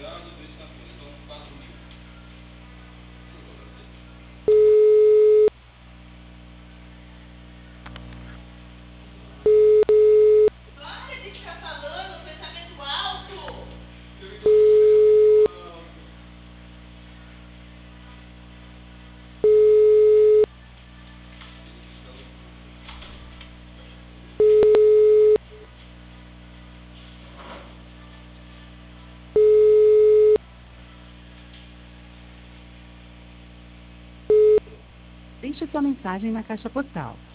Para de ficar falando, pensamento alto. Deixe sua mensagem na caixa postal